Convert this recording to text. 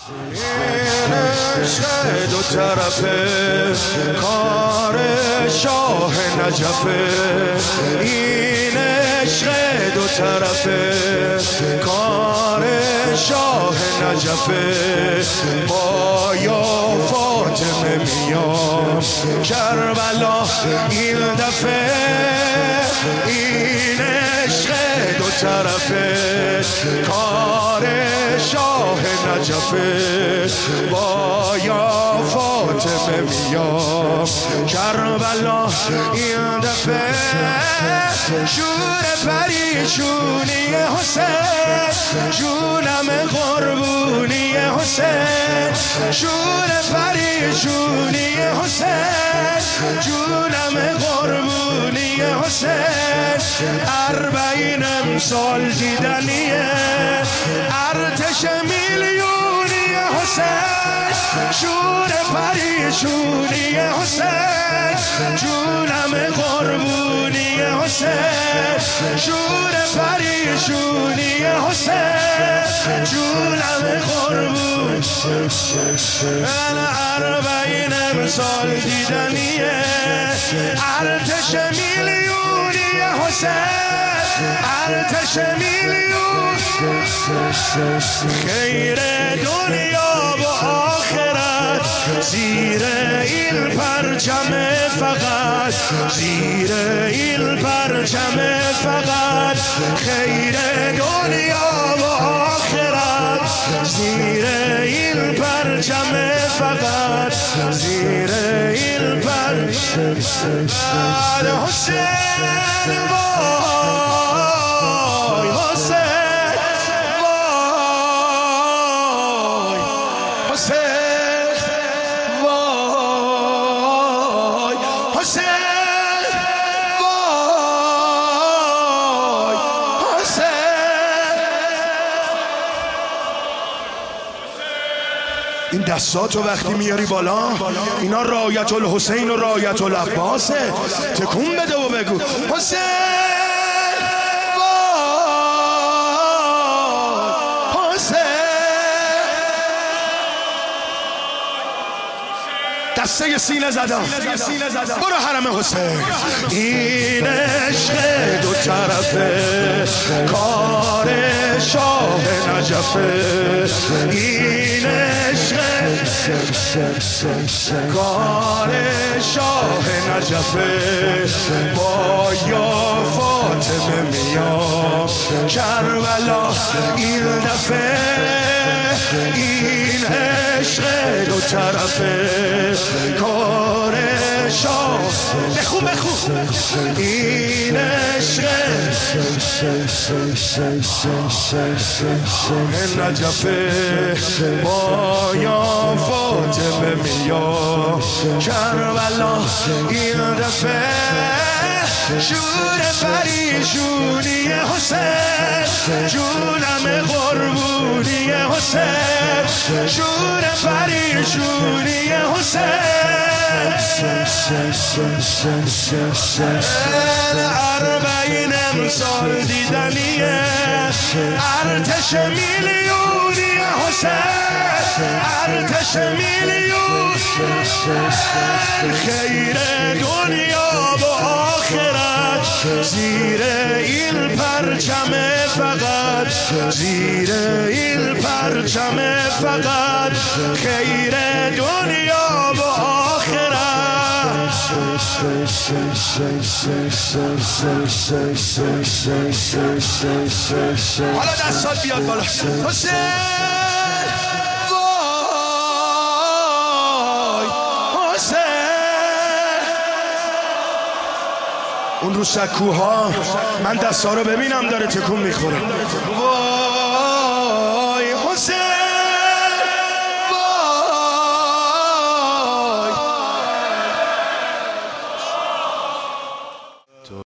این عشق دو طرفه کار شاه نجفه، این عشق دو طرفه کار شاه نجفه. با یا فاطمه میام کربلا این دفعه، این عشق دو طرفه کار شاه نجفه. با یا فاطمه میام کربلا این دفعه. شور پریشونی حسین جونم قربونی حسین، شور پریشونی حسین جونم قربونی حسین. 40 امسال دیدنیه ارتش میلیونی حسین، شور پریشونی حسین جونم قربونی حسین، شور پریشونی حسین جونم قربون. 40 امسال دیدنیه ارتش میلیونی حسین، ارتش میلیون. خیر دنیا و آخرت زیر این پرچم فقط، زیر این پرچم فقط. خیر دنیا و آخرت زیر این پرچم فقط، زیر این پرچم. بعد حسین وای حسین وای حسین وای حسین وای حسین. این دستاتو وقتی میاری بالا اینا رایت الحسین و رایت العباسه. تکون بده و بگو حسین وای حسین. دسته سینه زدم برو حرم حسین. این عشق دو طرفه کار شاه نجفه، این عشق کار شاه نجفه. با یا فاطمه میام کربلا این دفعه، این عشق دو طرفه کار شاه. بخون بخون. این عشق نجفه. با یا فاطمه میام کربلا این دفعه. شور پریشونی حسین جونم قربونی حسین، شور پریشونی حسین. 40 امسال دیدنیه ارتش میلیونی حسین، ارتش میلیون. خیر دنیا و آخرت زیر این پرچم فقط، زیر این پرچم فقط. خیر دنیا و آخرت. حالا دستات بیاد بالا حسین وای حسین. اون رو سکوها من دستا رو ببینم داره تکون میخوره. وای